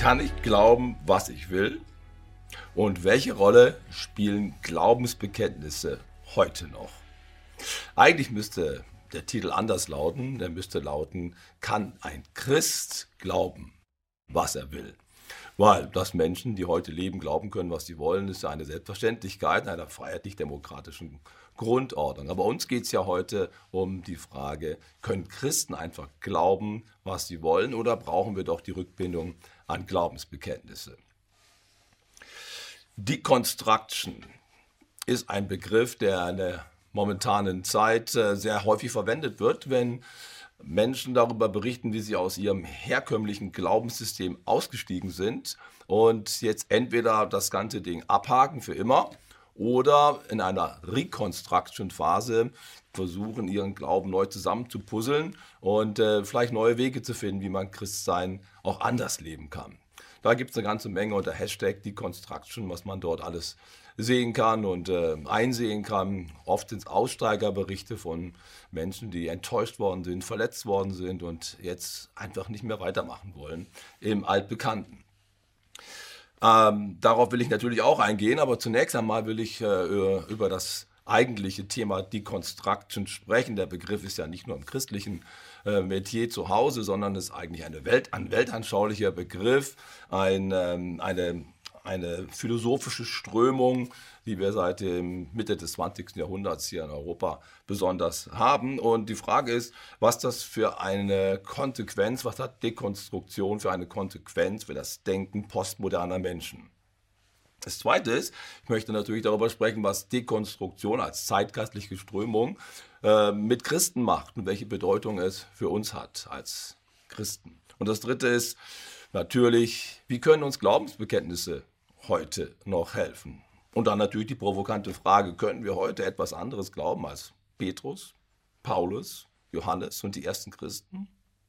Kann ich glauben, was ich will? Und welche Rolle spielen Glaubensbekenntnisse heute noch? Eigentlich müsste der Titel anders lauten. Der müsste lauten: Kann ein Christ glauben, was er will? Weil, dass Menschen, die heute leben, glauben können, was sie wollen, ist ja eine Selbstverständlichkeit in einer freiheitlich-demokratischen Grundordnung. Aber uns geht es ja heute um die Frage: Können Christen einfach glauben, was sie wollen, oder brauchen wir doch die Rückbindung an Glaubensbekenntnisse? Deconstruction ist ein Begriff, der in der momentanen Zeit sehr häufig verwendet wird, wenn Menschen darüber berichten, wie sie aus ihrem herkömmlichen Glaubenssystem ausgestiegen sind und jetzt entweder das ganze Ding abhaken für immer oder in einer Reconstruction-Phase versuchen, ihren Glauben neu zusammenzupuzzeln und vielleicht neue Wege zu finden, wie man Christsein auch anders leben kann. Da gibt es eine ganze Menge unter Hashtag Deconstruction, was man dort alles sehen kann und einsehen kann. Oft sind es Aussteigerberichte von Menschen, die enttäuscht worden sind, verletzt worden sind und jetzt einfach nicht mehr weitermachen wollen im Altbekannten. Darauf will ich natürlich auch eingehen, aber zunächst einmal will ich über das eigentliche Thema Deconstruction sprechen. Der Begriff ist ja nicht nur im christlichen Metier zu Hause, sondern ist eigentlich ein weltanschaulicher Begriff, eine philosophische Strömung, die wir seit der Mitte des 20. Jahrhunderts hier in Europa besonders haben. Und die Frage ist, was das für eine Konsequenz, was hat Dekonstruktion für eine Konsequenz für das Denken postmoderner Menschen? Das Zweite ist, ich möchte natürlich darüber sprechen, was Dekonstruktion als zeitgeistliche Strömung mit Christen macht und welche Bedeutung es für uns hat als Christen. Und das Dritte ist natürlich, wie können uns Glaubensbekenntnisse heute noch helfen? Und dann natürlich die provokante Frage: Können wir heute etwas anderes glauben als Petrus, Paulus, Johannes und die ersten Christen?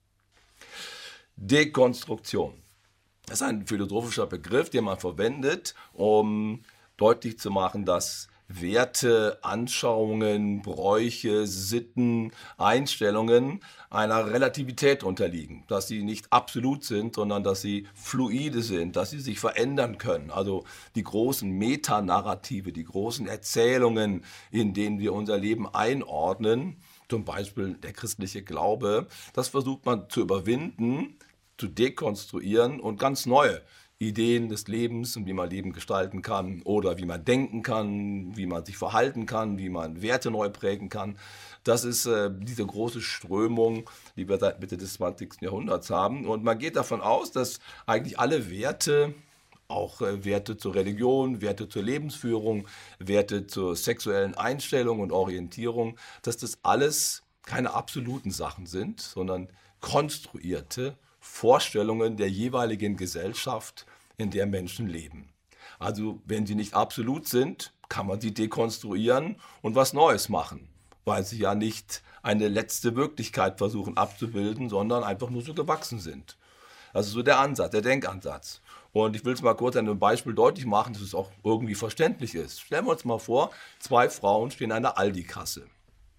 Dekonstruktion. Das ist ein philosophischer Begriff, den man verwendet, um deutlich zu machen, dass Werte, Anschauungen, Bräuche, Sitten, Einstellungen einer Relativität unterliegen. Dass sie nicht absolut sind, sondern dass sie fluide sind, dass sie sich verändern können. Also die großen Metanarrative, die großen Erzählungen, in denen wir unser Leben einordnen, zum Beispiel der christliche Glaube, das versucht man zu überwinden, zu dekonstruieren und ganz neue Ideen des Lebens und wie man Leben gestalten kann oder wie man denken kann, wie man sich verhalten kann, wie man Werte neu prägen kann. Das ist diese große Strömung, die wir seit Mitte des 20. Jahrhunderts haben. Und man geht davon aus, dass eigentlich alle Werte, auch Werte zur Religion, Werte zur Lebensführung, Werte zur sexuellen Einstellung und Orientierung, dass das alles keine absoluten Sachen sind, sondern konstruierte Vorstellungen der jeweiligen Gesellschaft, in der Menschen leben. Also wenn sie nicht absolut sind, kann man sie dekonstruieren und was Neues machen, weil sie ja nicht eine letzte Wirklichkeit versuchen abzubilden, sondern einfach nur so gewachsen sind. Das ist so der Ansatz, der Denkansatz. Und ich will es mal kurz an einem Beispiel deutlich machen, dass es auch irgendwie verständlich ist. Stellen wir uns mal vor, zwei Frauen stehen an der Aldi-Kasse.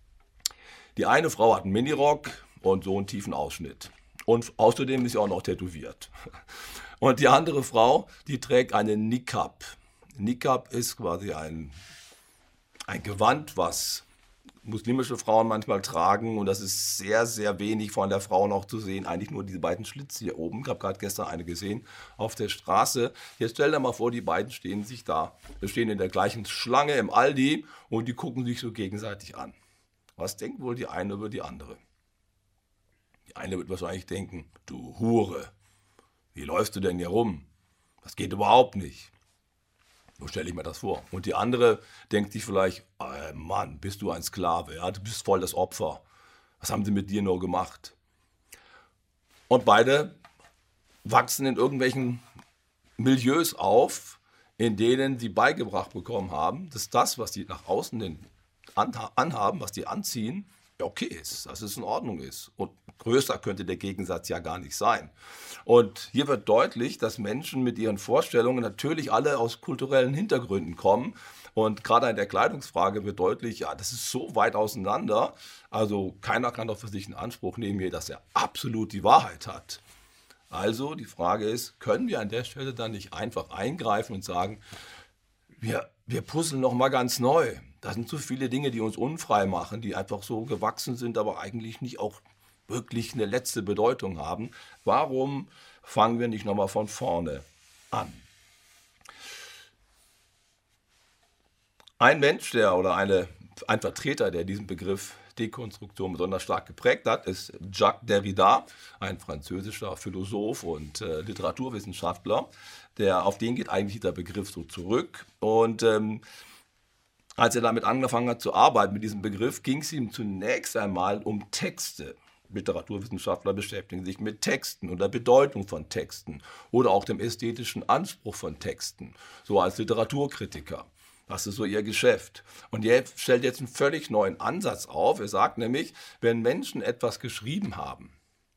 Die eine Frau hat einen Minirock und so einen tiefen Ausschnitt. Und außerdem ist sie auch noch tätowiert. Und die andere Frau, die trägt einen Niqab. Niqab ist quasi ein Gewand, was muslimische Frauen manchmal tragen. Und das ist sehr, sehr wenig von der Frau noch zu sehen. Eigentlich nur diese beiden Schlitze hier oben. Ich habe gerade gestern eine gesehen auf der Straße. Jetzt stell dir mal vor, die beiden stehen in der gleichen Schlange im Aldi und die gucken sich so gegenseitig an. Was denkt wohl die eine über die andere? Die eine wird wahrscheinlich denken: Du Hure, wie läufst du denn hier rum? Das geht überhaupt nicht. So stelle ich mir das vor. Und die andere denkt sich vielleicht: Mann, bist du ein Sklave, ja? Du bist voll das Opfer. Was haben sie mit dir nur gemacht? Und beide wachsen in irgendwelchen Milieus auf, in denen sie beigebracht bekommen haben, dass das, was sie nach außen hin anhaben, was die anziehen, okay ist, dass es in Ordnung ist. Und größer könnte der Gegensatz ja gar nicht sein. Und hier wird deutlich, dass Menschen mit ihren Vorstellungen natürlich alle aus kulturellen Hintergründen kommen. Und gerade in der Kleidungsfrage wird deutlich, ja, das ist so weit auseinander. Also keiner kann doch für sich in Anspruch nehmen, hier, dass er absolut die Wahrheit hat. Also die Frage ist, können wir an der Stelle dann nicht einfach eingreifen und sagen, wir puzzeln noch mal ganz neu. Da sind so viele Dinge, die uns unfrei machen, die einfach so gewachsen sind, aber eigentlich nicht auch wirklich eine letzte Bedeutung haben. Warum fangen wir nicht noch mal von vorne an? Ein Mensch, ein Vertreter, der diesen Begriff Dekonstruktion besonders stark geprägt hat, ist Jacques Derrida, ein französischer Philosoph und Literaturwissenschaftler. Auf den geht eigentlich dieser Begriff so zurück. Und als er damit angefangen hat zu arbeiten mit diesem Begriff, ging es ihm zunächst einmal um Texte. Literaturwissenschaftler beschäftigen sich mit Texten und der Bedeutung von Texten oder auch dem ästhetischen Anspruch von Texten, so als Literaturkritiker. Das ist so ihr Geschäft. Und er stellt jetzt einen völlig neuen Ansatz auf. Er sagt nämlich, wenn Menschen etwas geschrieben haben,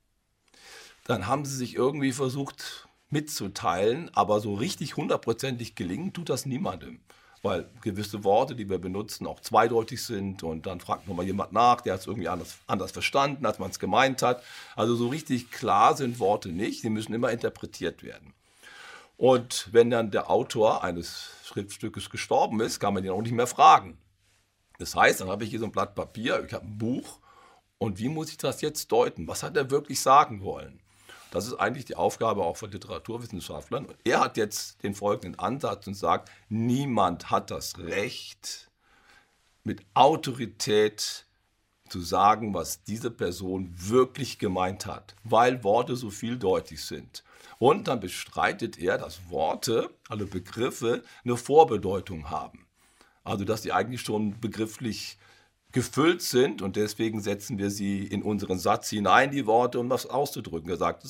dann haben sie sich irgendwie versucht mitzuteilen, aber so richtig hundertprozentig gelingen tut das niemandem. Weil gewisse Worte, die wir benutzen, auch zweideutig sind und dann fragt nochmal jemand nach, der hat es irgendwie anders verstanden, als man es gemeint hat. Also so richtig klar sind Worte nicht, die müssen immer interpretiert werden. Und wenn dann der Autor eines Schriftstückes gestorben ist, kann man ihn auch nicht mehr fragen. Das heißt, dann habe ich hier so ein Blatt Papier, ich habe ein Buch und wie muss ich das jetzt deuten? Was hat er wirklich sagen wollen? Das ist eigentlich die Aufgabe auch von Literaturwissenschaftlern. Und er hat jetzt den folgenden Ansatz und sagt, niemand hat das Recht, mit Autorität zu sagen, was diese Person wirklich gemeint hat, weil Worte so vieldeutig sind. Und dann bestreitet er, dass Worte, alle Begriffe, eine Vorbedeutung haben. Also dass sie eigentlich schon begrifflich gefüllt sind und deswegen setzen wir sie in unseren Satz hinein, die Worte, um das auszudrücken. Er sagt,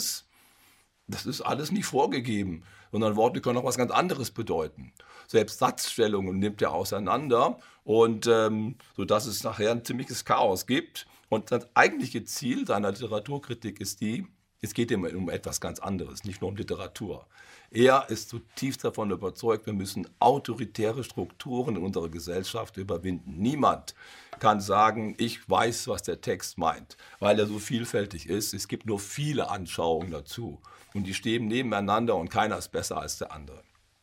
das ist alles nicht vorgegeben, sondern Worte können auch was ganz anderes bedeuten. Selbst Satzstellungen nimmt er auseinander und sodass es nachher ein ziemliches Chaos gibt. Und das eigentliche Ziel seiner Literaturkritik ist es geht ihm um etwas ganz anderes, nicht nur um Literatur. Er ist zutiefst davon überzeugt, wir müssen autoritäre Strukturen in unserer Gesellschaft überwinden. Niemand kann sagen, ich weiß, was der Text meint, weil er so vielfältig ist. Es gibt nur viele Anschauungen dazu und die stehen nebeneinander und keiner ist besser als der andere.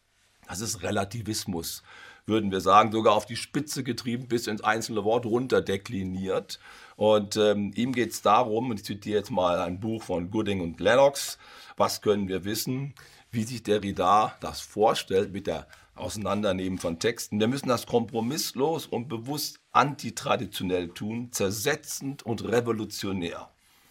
Das ist Relativismus, würden wir sagen, sogar auf die Spitze getrieben, bis ins einzelne Wort runterdekliniert. Und ihm geht es darum, und ich zitiere jetzt mal ein Buch von Gooding und Lennox, was können wir wissen, wie sich Derrida das vorstellt mit der Auseinandernehmen von Texten. Wir müssen das kompromisslos und bewusst antitraditionell tun, zersetzend und revolutionär.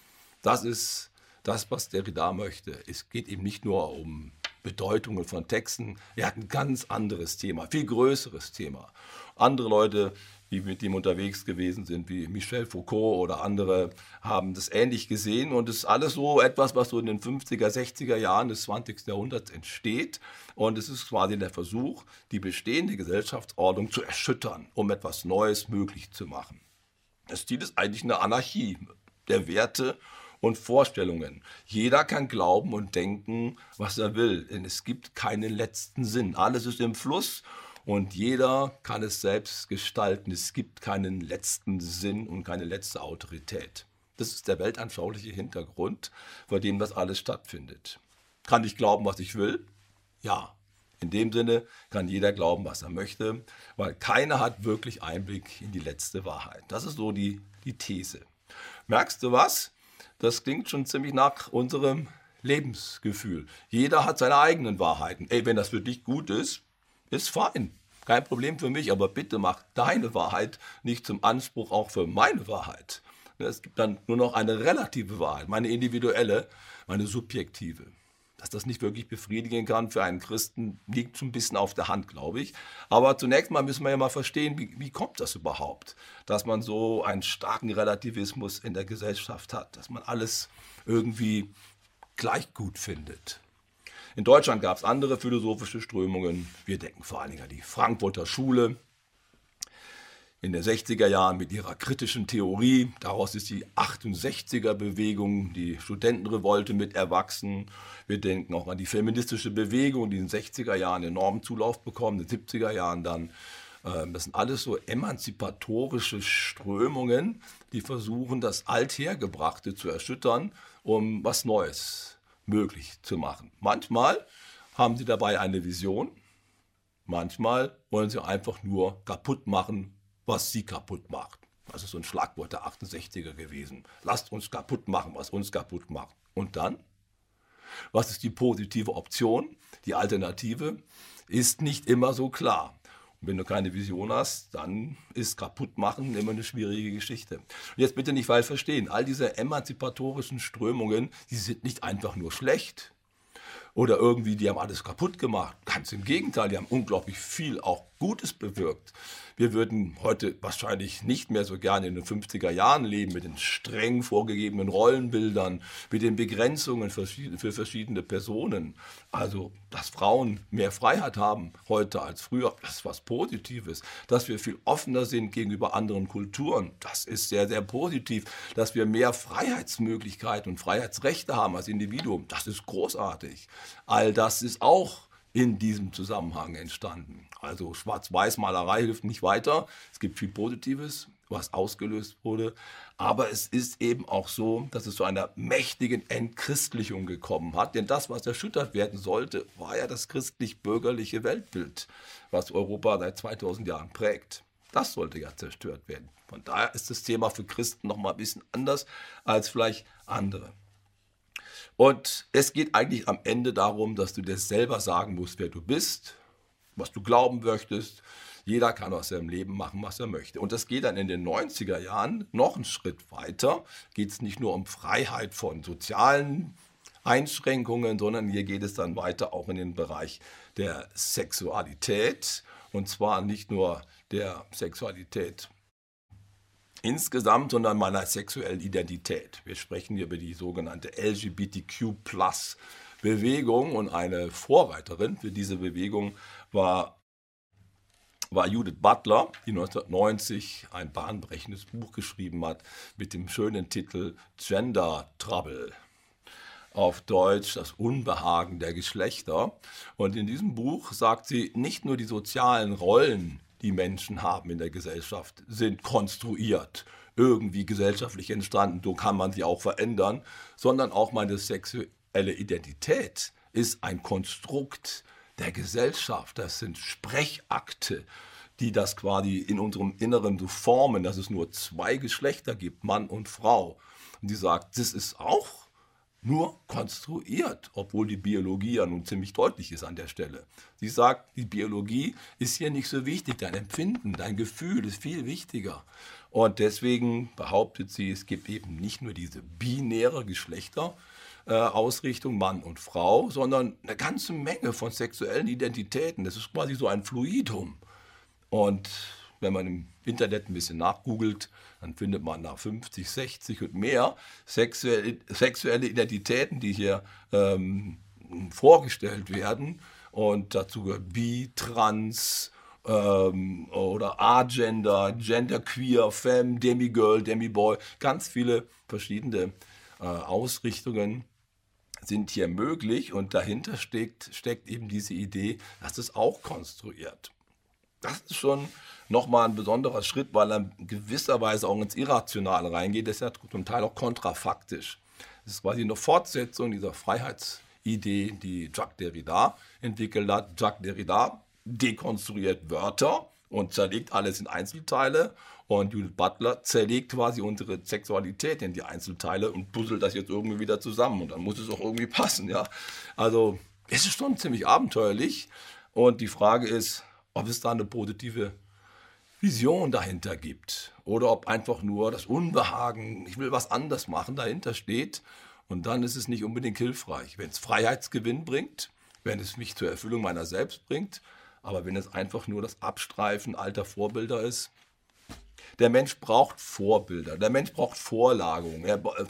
Das ist das, was Derrida möchte. Es geht ihm nicht nur um Bedeutungen von Texten. Er hat ein ganz anderes Thema, viel größeres Thema. Andere Leute, die mit ihm unterwegs gewesen sind, wie Michel Foucault oder andere, haben das ähnlich gesehen. Und es ist alles so etwas, was so in den 50er, 60er Jahren des 20. Jahrhunderts entsteht. Und es ist quasi der Versuch, die bestehende Gesellschaftsordnung zu erschüttern, um etwas Neues möglich zu machen. Das Ziel ist eigentlich eine Anarchie der Werte und Vorstellungen. Jeder kann glauben und denken, was er will, denn es gibt keinen letzten Sinn. Alles ist im Fluss und jeder kann es selbst gestalten. Es gibt keinen letzten Sinn und keine letzte Autorität. Das ist der weltanschauliche Hintergrund, vor dem das alles stattfindet. Kann ich glauben, was ich will? Ja. In dem Sinne kann jeder glauben, was er möchte, weil keiner hat wirklich Einblick in die letzte Wahrheit. Das ist so die These. Merkst du was? Das klingt schon ziemlich nach unserem Lebensgefühl. Jeder hat seine eigenen Wahrheiten. Ey, wenn das für dich gut ist fein. Kein Problem für mich, aber bitte mach deine Wahrheit nicht zum Anspruch auch für meine Wahrheit. Es gibt dann nur noch eine relative Wahrheit, meine individuelle, meine subjektive. Dass das nicht wirklich befriedigen kann für einen Christen, liegt schon ein bisschen auf der Hand, glaube ich. Aber zunächst mal müssen wir ja mal verstehen, wie kommt das überhaupt, dass man so einen starken Relativismus in der Gesellschaft hat, dass man alles irgendwie gleich gut findet. In Deutschland gab es andere philosophische Strömungen. Wir denken vor allen Dingen an die Frankfurter Schule. In den 60er Jahren mit ihrer kritischen Theorie. Daraus ist die 68er-Bewegung, die Studentenrevolte mit erwachsen. Wir denken auch an die feministische Bewegung, die in den 60er Jahren enormen Zulauf bekommen, in den 70er Jahren dann. Das sind alles so emanzipatorische Strömungen, die versuchen, das Althergebrachte zu erschüttern, um was Neues möglich zu machen. Manchmal haben sie dabei eine Vision, manchmal wollen sie einfach nur kaputt machen, was sie kaputt macht. Das ist so ein Schlagwort der 68er gewesen. Lasst uns kaputt machen, was uns kaputt macht. Und dann? Was ist die positive Option? Die Alternative ist nicht immer so klar. Und wenn du keine Vision hast, dann ist Kaputtmachen immer eine schwierige Geschichte. Und jetzt bitte nicht falsch verstehen, all diese emanzipatorischen Strömungen, die sind nicht einfach nur schlecht. Oder irgendwie, die haben alles kaputt gemacht. Ganz im Gegenteil, die haben unglaublich viel auch Gutes bewirkt. Wir würden heute wahrscheinlich nicht mehr so gerne in den 50er Jahren leben, mit den streng vorgegebenen Rollenbildern, mit den Begrenzungen für verschiedene Personen. Also, dass Frauen mehr Freiheit haben heute als früher, das ist was Positives. Dass wir viel offener sind gegenüber anderen Kulturen, das ist sehr, sehr positiv. Dass wir mehr Freiheitsmöglichkeiten und Freiheitsrechte haben als Individuum, das ist großartig. All das ist auch in diesem Zusammenhang entstanden. Also Schwarz-Weiß-Malerei hilft nicht weiter. Es gibt viel Positives, was ausgelöst wurde. Aber es ist eben auch so, dass es zu einer mächtigen Entchristlichung gekommen hat. Denn das, was erschüttert werden sollte, war ja das christlich-bürgerliche Weltbild, was Europa seit 2000 Jahren prägt. Das sollte ja zerstört werden. Von daher ist das Thema für Christen noch mal ein bisschen anders als vielleicht andere. Und es geht eigentlich am Ende darum, dass du dir selber sagen musst, wer du bist, was du glauben möchtest. Jeder kann aus seinem Leben machen, was er möchte. Und das geht dann in den 90er Jahren noch einen Schritt weiter. Geht es nicht nur um Freiheit von sozialen Einschränkungen, sondern hier geht es dann weiter auch in den Bereich der Sexualität. Und zwar nicht nur der Sexualität insgesamt, sondern meiner sexuellen Identität. Wir sprechen hier über die sogenannte LGBTQ+-Bewegung und eine Vorreiterin für diese Bewegung war Judith Butler, die 1990 ein bahnbrechendes Buch geschrieben hat mit dem schönen Titel Gender Trouble. Auf Deutsch das Unbehagen der Geschlechter. Und in diesem Buch sagt sie, nicht nur die sozialen Rollen, die Menschen haben in der Gesellschaft, sind konstruiert, irgendwie gesellschaftlich entstanden, so kann man sie auch verändern, sondern auch meine sexuelle Identität ist ein Konstrukt der Gesellschaft. Das sind Sprechakte, die das quasi in unserem Inneren so formen, dass es nur zwei Geschlechter gibt, Mann und Frau. Und die sagt, das ist auch nur konstruiert, obwohl die Biologie ja nun ziemlich deutlich ist an der Stelle. Sie sagt, die Biologie ist hier nicht so wichtig, dein Empfinden, dein Gefühl ist viel wichtiger. Und deswegen behauptet sie, es gibt eben nicht nur diese binäre Geschlechterausrichtung, Mann und Frau, sondern eine ganze Menge von sexuellen Identitäten. Das ist quasi so ein Fluidum. Und wenn man im Internet ein bisschen nachgoogelt, dann findet man nach 50, 60 und mehr sexuelle Identitäten, die hier vorgestellt werden. Und dazu gehört Bi, Trans oder Agender, Genderqueer, Femme, Demigirl, Demiboy. Ganz viele verschiedene Ausrichtungen sind hier möglich. Und dahinter steckt eben diese Idee, dass es auch konstruiert. Das ist schon nochmal ein besonderer Schritt, weil er in gewisser Weise auch ins Irrationale reingeht. Das ist ja zum Teil auch kontrafaktisch. Das ist quasi eine Fortsetzung dieser Freiheitsidee, die Jacques Derrida entwickelt hat. Jacques Derrida dekonstruiert Wörter und zerlegt alles in Einzelteile. Und Judith Butler zerlegt quasi unsere Sexualität in die Einzelteile und puzzelt das jetzt irgendwie wieder zusammen. Und dann muss es auch irgendwie passen. Ja? Also es ist schon ziemlich abenteuerlich. Und die Frage ist, ob es da eine positive Vision dahinter gibt oder ob einfach nur das Unbehagen, ich will was anderes machen, dahinter steht. Und dann ist es nicht unbedingt hilfreich. Wenn es Freiheitsgewinn bringt, wenn es mich zur Erfüllung meiner selbst bringt, aber wenn es einfach nur das Abstreifen alter Vorbilder ist. Der Mensch braucht Vorbilder, der Mensch braucht Vorlagen,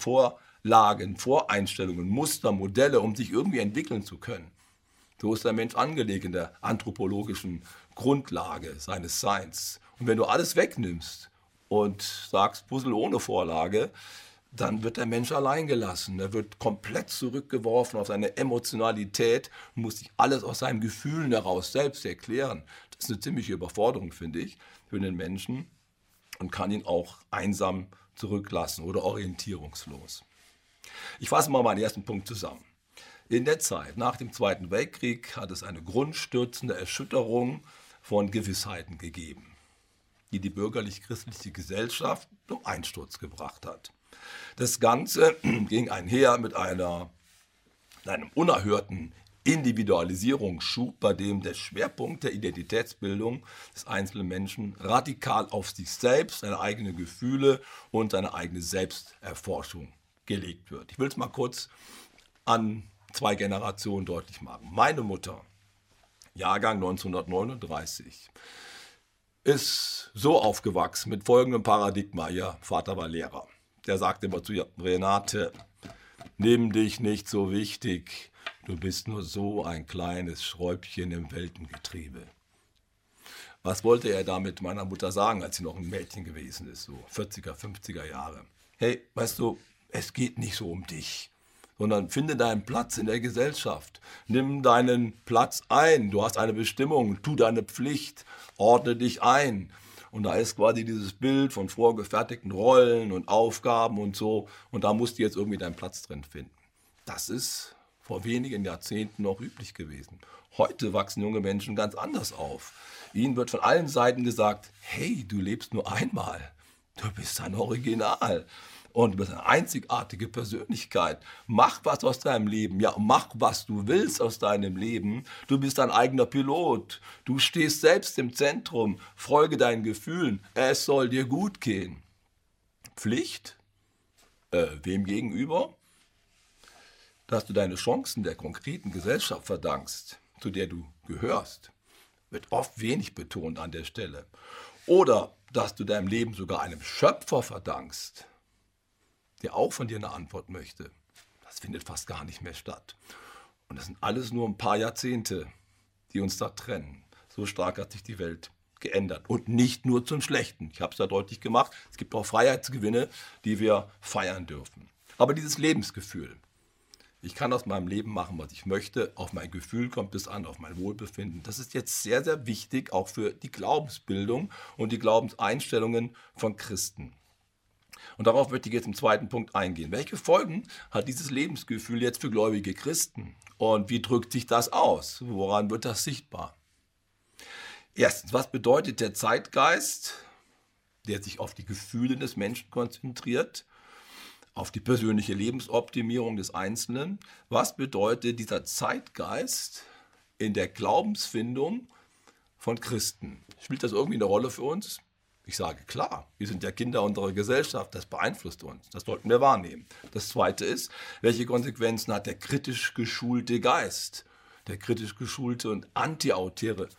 Voreinstellungen, Muster, Modelle, um sich irgendwie entwickeln zu können. So ist der Mensch angelegt in der anthropologischen Grundlage seines Seins. Und wenn du alles wegnimmst und sagst, Puzzle ohne Vorlage, dann wird der Mensch allein gelassen. Er wird komplett zurückgeworfen auf seine Emotionalität und muss sich alles aus seinen Gefühlen heraus selbst erklären. Das ist eine ziemliche Überforderung, finde ich, für den Menschen und kann ihn auch einsam zurücklassen oder orientierungslos. Ich fasse mal meinen ersten Punkt zusammen. In der Zeit nach dem Zweiten Weltkrieg hat es eine grundstürzende Erschütterung von Gewissheiten gegeben, die die bürgerlich-christliche Gesellschaft zum Einsturz gebracht hat. Das Ganze ging einher mit einem unerhörten Individualisierungsschub, bei dem der Schwerpunkt der Identitätsbildung des einzelnen Menschen radikal auf sich selbst, seine eigenen Gefühle und seine eigene Selbsterforschung gelegt wird. Ich will es mal kurz an 2 Generationen deutlich machen. Meine Mutter, Jahrgang 1939, ist so aufgewachsen mit folgendem Paradigma. Ihr Vater war Lehrer. Der sagte immer zu ihr: Renate, nimm dich nicht so wichtig. Du bist nur so ein kleines Schräubchen im Weltengetriebe. Was wollte er damit meiner Mutter sagen, als sie noch ein Mädchen gewesen ist, so 40er, 50er Jahre? Hey, weißt du, es geht nicht so um dich, sondern finde deinen Platz in der Gesellschaft. Nimm deinen Platz ein. Du hast eine Bestimmung, tu deine Pflicht, ordne dich ein. Und da ist quasi dieses Bild von vorgefertigten Rollen und Aufgaben und so. Und da musst du jetzt irgendwie deinen Platz drin finden. Das ist vor wenigen Jahrzehnten noch üblich gewesen. Heute wachsen junge Menschen ganz anders auf. Ihnen wird von allen Seiten gesagt: Hey, du lebst nur einmal. Du bist ein Original. Und du bist eine einzigartige Persönlichkeit. Mach was aus deinem Leben. Ja, mach, was du willst aus deinem Leben. Du bist dein eigener Pilot. Du stehst selbst im Zentrum. Folge deinen Gefühlen. Es soll dir gut gehen. Pflicht? Wem gegenüber? Dass du deine Chancen der konkreten Gesellschaft verdankst, zu der du gehörst, wird oft wenig betont an der Stelle. Oder dass du deinem Leben sogar einem Schöpfer verdankst, der auch von dir eine Antwort möchte. Das findet fast gar nicht mehr statt. Und das sind alles nur ein paar Jahrzehnte, die uns da trennen. So stark hat sich die Welt geändert. Und nicht nur zum Schlechten. Ich habe es ja deutlich gemacht. Es gibt auch Freiheitsgewinne, die wir feiern dürfen. Aber dieses Lebensgefühl: Ich kann aus meinem Leben machen, was ich möchte. Auf mein Gefühl kommt es an, auf mein Wohlbefinden. Das ist jetzt sehr, sehr wichtig, auch für die Glaubensbildung und die Glaubenseinstellungen von Christen. Und darauf möchte ich jetzt im zweiten Punkt eingehen. Welche Folgen hat dieses Lebensgefühl jetzt für gläubige Christen? Und wie drückt sich das aus? Woran wird das sichtbar? Erstens, was bedeutet der Zeitgeist, der sich auf die Gefühle des Menschen konzentriert, auf die persönliche Lebensoptimierung des Einzelnen? Was bedeutet dieser Zeitgeist in der Glaubensfindung von Christen? Spielt das irgendwie eine Rolle für uns? Ich sage klar, wir sind ja Kinder unserer Gesellschaft, das beeinflusst uns, das sollten wir wahrnehmen. Das Zweite ist, welche Konsequenzen hat der kritisch geschulte Geist, der kritisch geschulte und antiautoritäre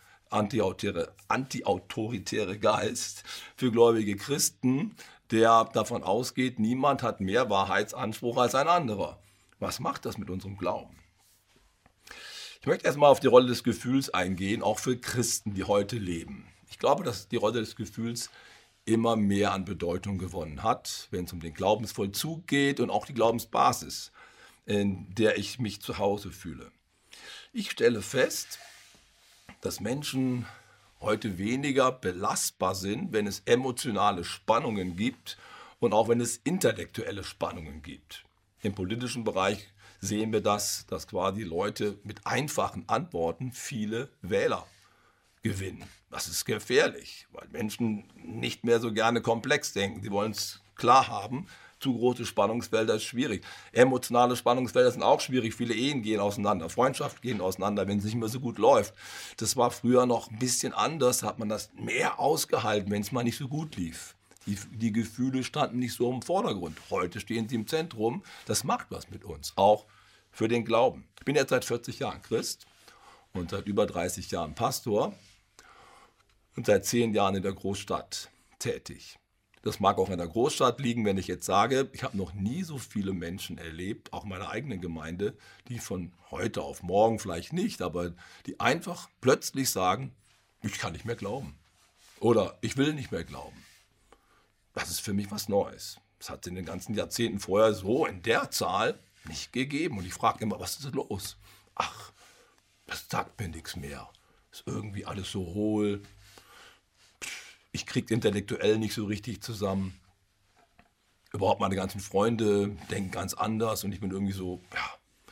Geist für gläubige Christen, der davon ausgeht, niemand hat mehr Wahrheitsanspruch als ein anderer. Was macht das mit unserem Glauben? Ich möchte erstmal auf die Rolle des Gefühls eingehen, auch für Christen, die heute leben. Ich glaube, dass die Rolle des Gefühls immer mehr an Bedeutung gewonnen hat, wenn es um den Glaubensvollzug geht und auch die Glaubensbasis, in der ich mich zu Hause fühle. Ich stelle fest, dass Menschen heute weniger belastbar sind, wenn es emotionale Spannungen gibt und auch wenn es intellektuelle Spannungen gibt. Im politischen Bereich sehen wir das, dass quasi Leute mit einfachen Antworten viele Wähler gewinnen. Das ist gefährlich, weil Menschen nicht mehr so gerne komplex denken. Sie wollen es klar haben. Zu große Spannungsfelder ist schwierig. Emotionale Spannungsfelder sind auch schwierig. Viele Ehen gehen auseinander, Freundschaften gehen auseinander, wenn es nicht mehr so gut läuft. Das war früher noch ein bisschen anders. Da hat man das mehr ausgehalten, wenn es mal nicht so gut lief. Die Gefühle standen nicht so im Vordergrund. Heute stehen sie im Zentrum. Das macht was mit uns, auch für den Glauben. Ich bin jetzt seit 40 Jahren Christ und seit über 30 Jahren Pastor und seit 10 Jahren in der Großstadt tätig. Das mag auch in der Großstadt liegen, wenn ich jetzt sage, ich habe noch nie so viele Menschen erlebt, auch meiner eigenen Gemeinde, die von heute auf morgen vielleicht nicht, aber die einfach plötzlich sagen, ich kann nicht mehr glauben oder ich will nicht mehr glauben. Das ist für mich was Neues. Das hat es in den ganzen Jahrzehnten vorher so in der Zahl nicht gegeben. Und ich frage immer, was ist los? Ach, das sagt mir nichts mehr. Ist irgendwie alles so hohl. Ich kriege intellektuell nicht so richtig zusammen. Überhaupt meine ganzen Freunde denken ganz anders und ich bin irgendwie so, ja,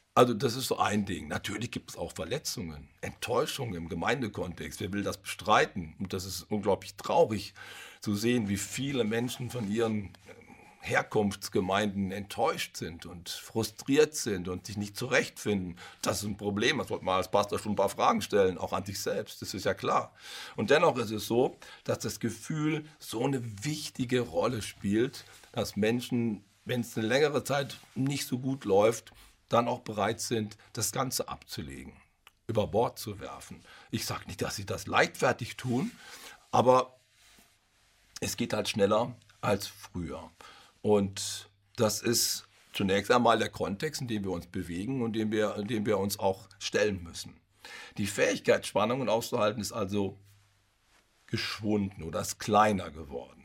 Also das ist so ein Ding. Natürlich gibt es auch Verletzungen, Enttäuschungen im Gemeindekontext. Wer will das bestreiten? Und das ist unglaublich traurig zu sehen, wie viele Menschen von ihren Herkunftsgemeinden enttäuscht sind und frustriert sind und sich nicht zurechtfinden. Das ist ein Problem. Da sollte man als Pastor schon ein paar Fragen stellen, auch an sich selbst. Das ist ja klar. Und dennoch ist es so, dass das Gefühl so eine wichtige Rolle spielt, dass Menschen, wenn es eine längere Zeit nicht so gut läuft, dann auch bereit sind, das Ganze abzulegen, über Bord zu werfen. Ich sage nicht, dass sie das leichtfertig tun, aber es geht halt schneller als früher. Und das ist zunächst einmal der Kontext, in dem wir uns bewegen und in dem wir uns auch stellen müssen. Die Fähigkeit, Spannungen auszuhalten, ist also geschwunden oder ist kleiner geworden.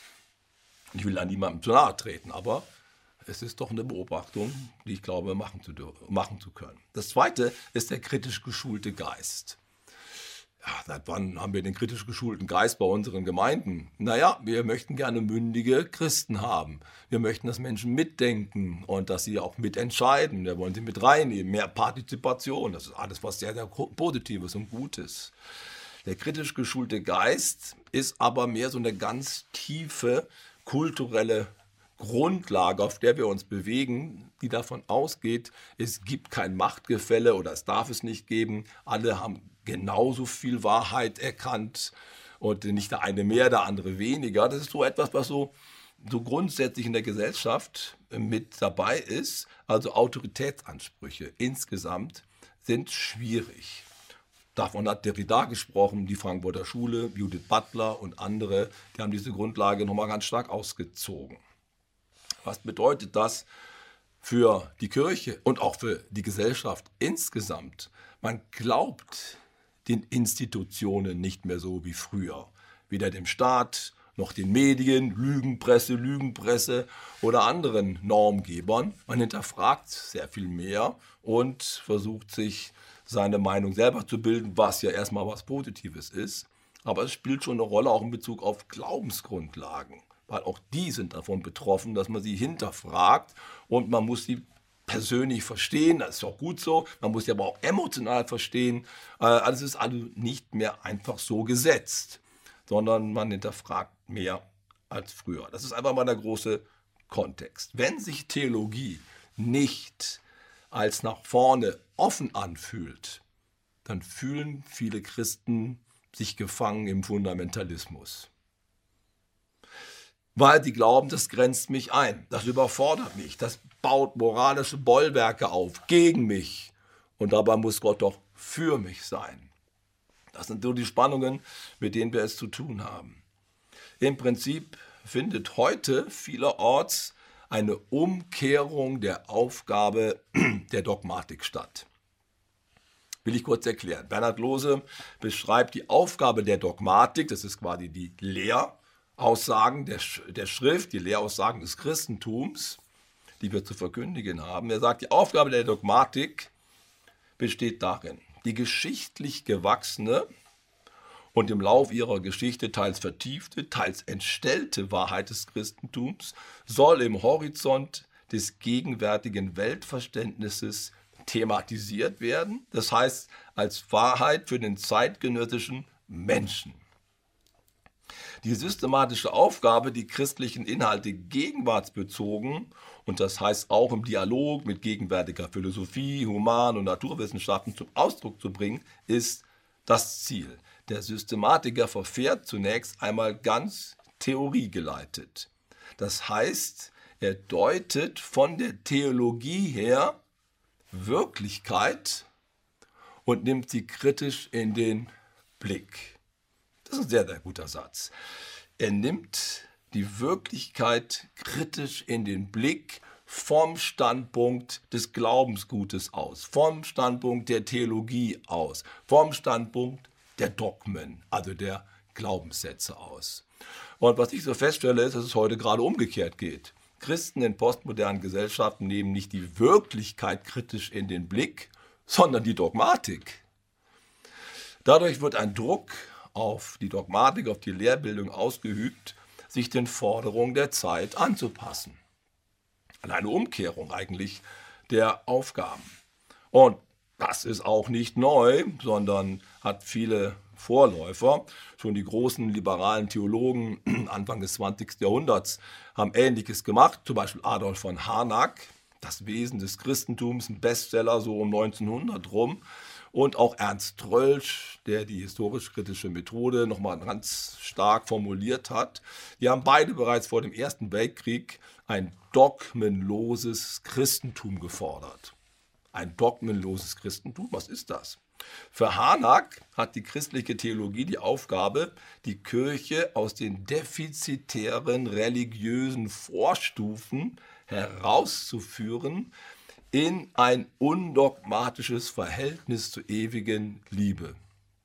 Ich will da niemandem zu nahe treten, aber es ist doch eine Beobachtung, die ich glaube, machen zu können. Das Zweite ist der kritisch geschulte Geist. Ja, seit wann haben wir den kritisch geschulten Geist bei unseren Gemeinden? Naja, wir möchten gerne mündige Christen haben. Wir möchten, dass Menschen mitdenken und dass sie auch mitentscheiden. Wir wollen sie mit reinnehmen, mehr Partizipation. Das ist alles, was sehr, sehr Positives und Gutes. Der kritisch geschulte Geist ist aber mehr so eine ganz tiefe kulturelle Grundlage, auf der wir uns bewegen, die davon ausgeht, es gibt kein Machtgefälle oder es darf es nicht geben. Alle haben genauso viel Wahrheit erkannt und nicht der eine mehr, der andere weniger. Das ist so etwas, was so grundsätzlich in der Gesellschaft mit dabei ist. Also Autoritätsansprüche insgesamt sind schwierig. Davon hat Derrida gesprochen, die Frankfurter Schule, Judith Butler und andere, die haben diese Grundlage nochmal ganz stark ausgezogen. Was bedeutet das für die Kirche und auch für die Gesellschaft insgesamt? Man glaubt den Institutionen nicht mehr so wie früher. Weder dem Staat noch den Medien, Lügenpresse oder anderen Normgebern. Man hinterfragt sehr viel mehr und versucht sich seine Meinung selber zu bilden, was ja erstmal was Positives ist. Aber es spielt schon eine Rolle auch in Bezug auf Glaubensgrundlagen, weil auch die sind davon betroffen, dass man sie hinterfragt und man muss sie persönlich verstehen, das ist auch gut so, man muss sie aber auch emotional verstehen. Also es ist also nicht mehr einfach so gesetzt, sondern man hinterfragt mehr als früher. Das ist einfach mal der große Kontext. Wenn sich Theologie nicht als nach vorne offen anfühlt, dann fühlen viele Christen sich gefangen im Fundamentalismus. Weil sie glauben, das grenzt mich ein, das überfordert mich, das baut moralische Bollwerke auf gegen mich und dabei muss Gott doch für mich sein. Das sind so die Spannungen, mit denen wir es zu tun haben. Im Prinzip findet heute vielerorts eine Umkehrung der Aufgabe der Dogmatik statt. Will ich kurz erklären. Bernhard Lohse beschreibt die Aufgabe der Dogmatik, das ist quasi die Lehraussagen der Schrift, die Lehraussagen des Christentums, die wir zu verkündigen haben. Er sagt, die Aufgabe der Dogmatik besteht darin, die geschichtlich gewachsene und im Lauf ihrer Geschichte teils vertiefte, teils entstellte Wahrheit des Christentums soll im Horizont des gegenwärtigen Weltverständnisses thematisiert werden, das heißt als Wahrheit für den zeitgenössischen Menschen. Die systematische Aufgabe, die christlichen Inhalte gegenwartsbezogen und das heißt auch im Dialog mit gegenwärtiger Philosophie, Human- und Naturwissenschaften zum Ausdruck zu bringen, ist das Ziel. Der Systematiker verfährt zunächst einmal ganz theoriegeleitet. Das heißt, er deutet von der Theologie her Wirklichkeit und nimmt sie kritisch in den Blick. Das ist ein sehr, sehr guter Satz. Er nimmt die Wirklichkeit kritisch in den Blick vom Standpunkt des Glaubensgutes aus, vom Standpunkt der Theologie aus, vom Standpunkt der Dogmen, also der Glaubenssätze aus. Und was ich so feststelle, ist, dass es heute gerade umgekehrt geht. Christen in postmodernen Gesellschaften nehmen nicht die Wirklichkeit kritisch in den Blick, sondern die Dogmatik. Dadurch wird ein Druck auf die Dogmatik, auf die Lehrbildung ausgeübt, sich den Forderungen der Zeit anzupassen. Eine Umkehrung eigentlich der Aufgaben. Und das ist auch nicht neu, sondern hat viele Vorläufer. Schon die großen liberalen Theologen Anfang des 20. Jahrhunderts haben Ähnliches gemacht, zum Beispiel Adolf von Harnack, Das Wesen des Christentums, ein Bestseller so um 1900 rum. Und auch Ernst Troeltsch, der die historisch-kritische Methode nochmal ganz stark formuliert hat. Die haben beide bereits vor dem Ersten Weltkrieg ein dogmenloses Christentum gefordert. Ein dogmenloses Christentum, was ist das? Für Harnack hat die christliche Theologie die Aufgabe, die Kirche aus den defizitären religiösen Vorstufen herauszuführen in ein undogmatisches Verhältnis zur ewigen Liebe.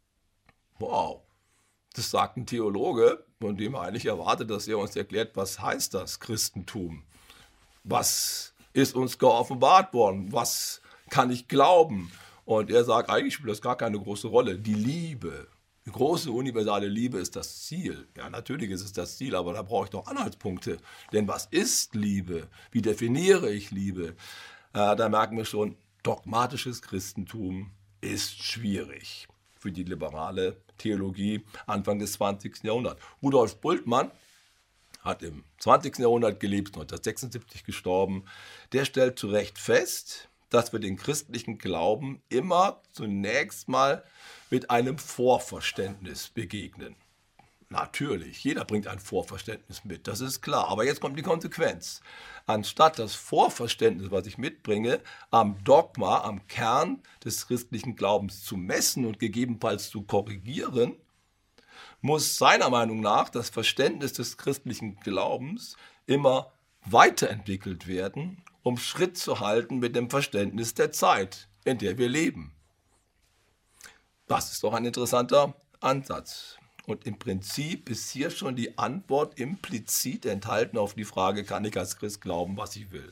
Wow, das sagt ein Theologe, von dem er eigentlich erwartet, dass er uns erklärt, was heißt das Christentum? Was ist uns geoffenbart worden? Was kann ich glauben? Und er sagt, eigentlich spielt das gar keine große Rolle. Die Liebe, die große universale Liebe ist das Ziel. Ja, natürlich ist es das Ziel, aber da brauche ich doch Anhaltspunkte. Denn was ist Liebe? Wie definiere ich Liebe? Da merken wir schon, dogmatisches Christentum ist schwierig für die liberale Theologie Anfang des 20. Jahrhunderts. Rudolf Bultmann hat im 20. Jahrhundert gelebt, 1976 gestorben. Der stellt zu Recht fest, dass wir den christlichen Glauben immer zunächst mal mit einem Vorverständnis begegnen. Natürlich, jeder bringt ein Vorverständnis mit, das ist klar. Aber jetzt kommt die Konsequenz. Anstatt das Vorverständnis, was ich mitbringe, am Dogma, am Kern des christlichen Glaubens zu messen und gegebenenfalls zu korrigieren, muss seiner Meinung nach das Verständnis des christlichen Glaubens immer weiterentwickelt werden, um Schritt zu halten mit dem Verständnis der Zeit, in der wir leben. Das ist doch ein interessanter Ansatz. Und im Prinzip ist hier schon die Antwort implizit enthalten auf die Frage, kann ich als Christ glauben, was ich will?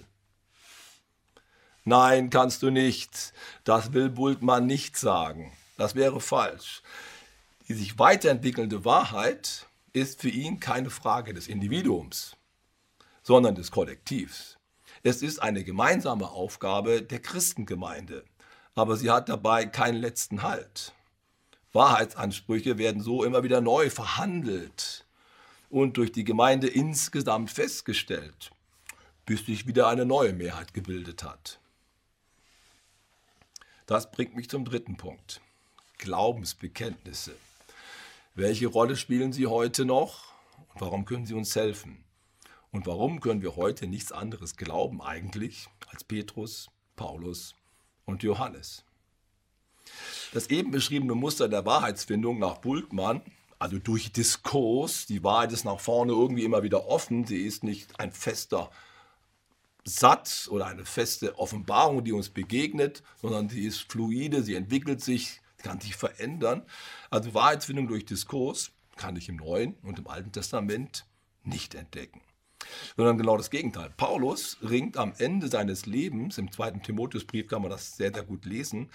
Nein, kannst du nicht. Das will Bultmann nicht sagen. Das wäre falsch. Die sich weiterentwickelnde Wahrheit ist für ihn keine Frage des Individuums, sondern des Kollektivs. Es ist eine gemeinsame Aufgabe der Christengemeinde, aber sie hat dabei keinen letzten Halt. Wahrheitsansprüche werden so immer wieder neu verhandelt und durch die Gemeinde insgesamt festgestellt, bis sich wieder eine neue Mehrheit gebildet hat. Das bringt mich zum dritten Punkt. Glaubensbekenntnisse. Welche Rolle spielen sie heute noch und warum können sie uns helfen? Und warum können wir heute nichts anderes glauben eigentlich als Petrus, Paulus und Johannes? Das eben beschriebene Muster der Wahrheitsfindung nach Bultmann, also durch Diskurs, die Wahrheit ist nach vorne irgendwie immer wieder offen, sie ist nicht ein fester Satz oder eine feste Offenbarung, die uns begegnet, sondern sie ist fluide, sie entwickelt sich, kann sich verändern. Also Wahrheitsfindung durch Diskurs kann ich im Neuen und im Alten Testament nicht entdecken. Sondern genau das Gegenteil. Paulus ringt am Ende seines Lebens, im 2. Timotheusbrief kann man das sehr, sehr gut lesen,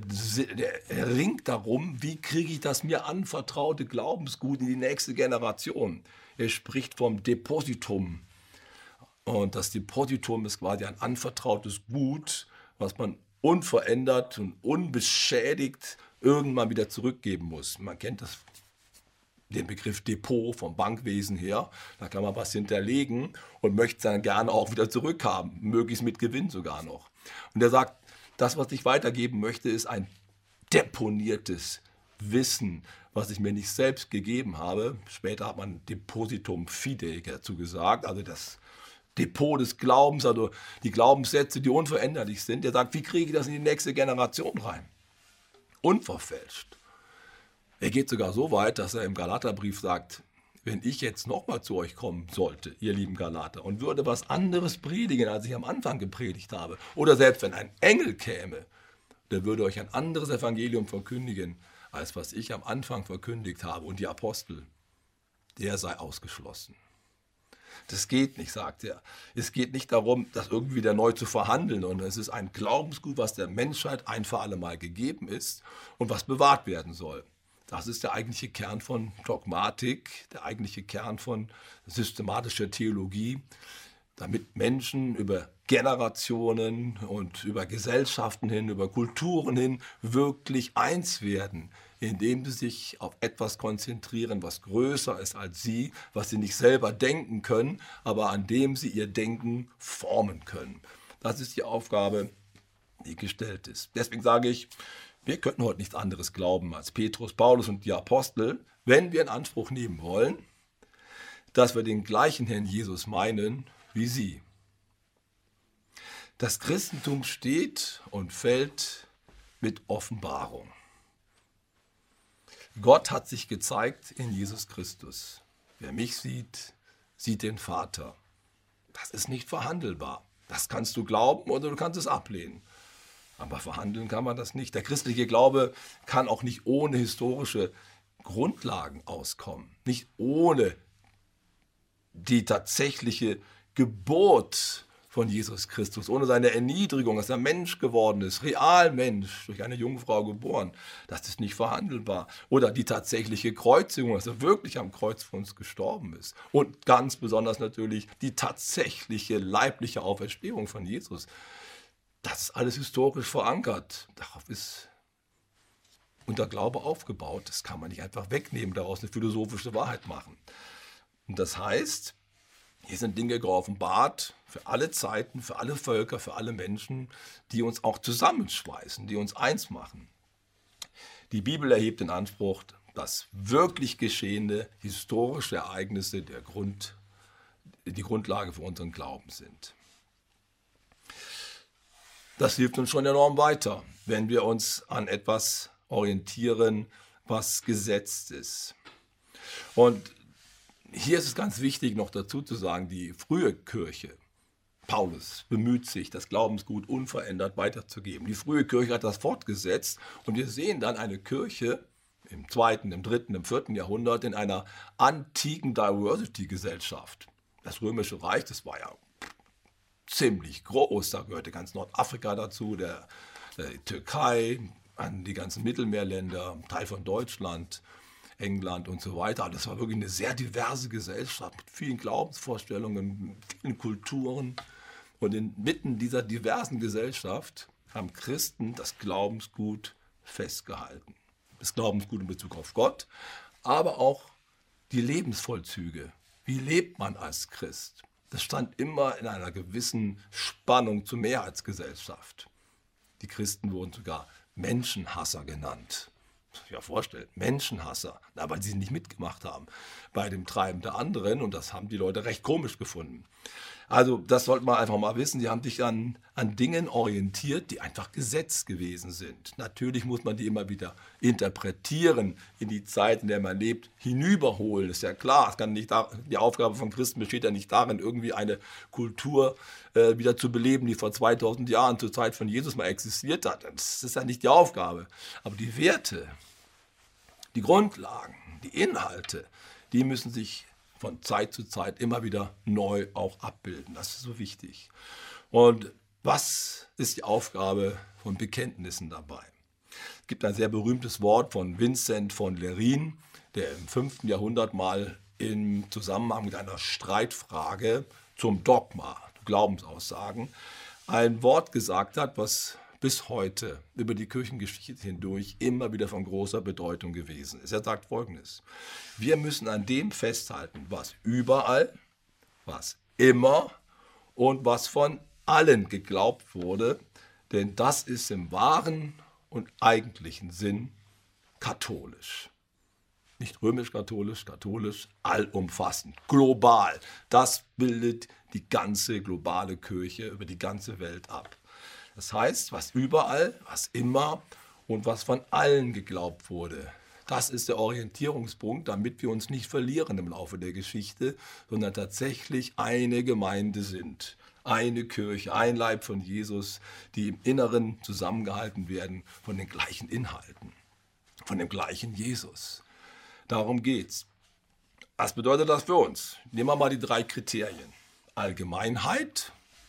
er ringt darum, wie kriege ich das mir anvertraute Glaubensgut in die nächste Generation. Er spricht vom Depositum. Und das Depositum ist quasi ein anvertrautes Gut, was man unverändert und unbeschädigt irgendwann wieder zurückgeben muss. Man kennt das, den Begriff Depot vom Bankwesen her. Da kann man was hinterlegen und möchte es dann gerne auch wieder zurückhaben, möglichst mit Gewinn sogar noch. Und er sagt, das, was ich weitergeben möchte, ist ein deponiertes Wissen, was ich mir nicht selbst gegeben habe. Später hat man Depositum Fidei dazu gesagt, also das Depot des Glaubens, also die Glaubenssätze, die unveränderlich sind. Er sagt, wie kriege ich das in die nächste Generation rein? Unverfälscht. Er geht sogar so weit, dass er im Galaterbrief sagt, wenn ich jetzt nochmal zu euch kommen sollte, ihr lieben Galater, und würde was anderes predigen, als ich am Anfang gepredigt habe, oder selbst wenn ein Engel käme, der würde euch ein anderes Evangelium verkündigen, als was ich am Anfang verkündigt habe, und die Apostel, der sei ausgeschlossen. Das geht nicht, sagt er. Es geht nicht darum, das irgendwie wieder neu zu verhandeln, sondern es ist ein Glaubensgut, was der Menschheit ein für alle Mal gegeben ist und was bewahrt werden soll. Das ist der eigentliche Kern von Dogmatik, der eigentliche Kern von systematischer Theologie, damit Menschen über Generationen und über Gesellschaften hin, über Kulturen hin wirklich eins werden, indem sie sich auf etwas konzentrieren, was größer ist als sie, was sie nicht selber denken können, aber an dem sie ihr Denken formen können. Das ist die Aufgabe, die gestellt ist. Deswegen sage ich, wir könnten heute nichts anderes glauben als Petrus, Paulus und die Apostel, wenn wir in Anspruch nehmen wollen, dass wir den gleichen Herrn Jesus meinen wie sie. Das Christentum steht und fällt mit Offenbarung. Gott hat sich gezeigt in Jesus Christus. Wer mich sieht, sieht den Vater. Das ist nicht verhandelbar. Das kannst du glauben oder du kannst es ablehnen. Aber verhandeln kann man das nicht. Der christliche Glaube kann auch nicht ohne historische Grundlagen auskommen. Nicht ohne die tatsächliche Geburt von Jesus Christus, ohne seine Erniedrigung, dass er Mensch geworden ist, Realmensch, durch eine Jungfrau geboren. Das ist nicht verhandelbar. Oder die tatsächliche Kreuzigung, dass er wirklich am Kreuz für uns gestorben ist. Und ganz besonders natürlich die tatsächliche leibliche Auferstehung von Jesus. Das ist alles historisch verankert. Darauf ist unser Glaube aufgebaut. Das kann man nicht einfach wegnehmen, daraus eine philosophische Wahrheit machen. Und das heißt, hier sind Dinge geoffenbart für alle Zeiten, für alle Völker, für alle Menschen, die uns auch zusammenschweißen, die uns eins machen. Die Bibel erhebt den Anspruch, dass wirklich geschehene historische Ereignisse die Grundlage für unseren Glauben sind. Das hilft uns schon enorm weiter, wenn wir uns an etwas orientieren, was gesetzt ist. Und hier ist es ganz wichtig, noch dazu zu sagen, die frühe Kirche, Paulus bemüht sich, das Glaubensgut unverändert weiterzugeben. Die frühe Kirche hat das fortgesetzt und wir sehen dann eine Kirche im 2., im 3., im 4. Jahrhundert in einer antiken Diversity-Gesellschaft. Das Römische Reich, das war ja ziemlich groß, da gehörte ganz Nordafrika dazu, die Türkei, an die ganzen Mittelmeerländer, Teil von Deutschland, England und so weiter. Das war wirklich eine sehr diverse Gesellschaft mit vielen Glaubensvorstellungen, vielen Kulturen. Und inmitten dieser diversen Gesellschaft haben Christen das Glaubensgut festgehalten. Das Glaubensgut in Bezug auf Gott, aber auch die Lebensvollzüge. Wie lebt man als Christ? Das stand immer in einer gewissen Spannung zur Mehrheitsgesellschaft. Die Christen wurden sogar Menschenhasser genannt. Das muss ich mir vorstellen, Menschenhasser, weil sie nicht mitgemacht haben bei dem Treiben der anderen und das haben die Leute recht komisch gefunden. Also das sollte man einfach mal wissen, die haben sich an Dingen orientiert, die einfach Gesetz gewesen sind. Natürlich muss man die immer wieder interpretieren, in die Zeit, in der man lebt, hinüberholen, ist ja klar. Es kann nicht die Aufgabe von Christen besteht ja nicht darin, irgendwie eine Kultur wieder zu beleben, die vor 2000 Jahren zur Zeit von Jesus mal existiert hat. Das ist ja nicht die Aufgabe. Aber die Werte, die Grundlagen, die Inhalte, die müssen sich von Zeit zu Zeit immer wieder neu auch abbilden. Das ist so wichtig. Und was ist die Aufgabe von Bekenntnissen dabei? Es gibt ein sehr berühmtes Wort von Vincent von Lerin, der im 5. Jahrhundert mal im Zusammenhang mit einer Streitfrage zum Dogma, Glaubensaussagen, ein Wort gesagt hat, was bis heute über die Kirchengeschichte hindurch immer wieder von großer Bedeutung gewesen ist. Er sagt Folgendes: Wir müssen an dem festhalten, was überall, was immer und was von allen geglaubt wurde, denn das ist im wahren und eigentlichen Sinn katholisch. Nicht römisch-katholisch, katholisch, allumfassend, global. Das bildet die ganze globale Kirche über die ganze Welt ab. Das heißt, was überall, was immer und was von allen geglaubt wurde, das ist der Orientierungspunkt, damit wir uns nicht verlieren im Laufe der Geschichte, sondern tatsächlich eine Gemeinde sind. Eine Kirche, ein Leib von Jesus, die im Inneren zusammengehalten werden von den gleichen Inhalten, von dem gleichen Jesus. Darum geht's. Was bedeutet das für uns? Nehmen wir mal die 3 Kriterien. Allgemeinheit.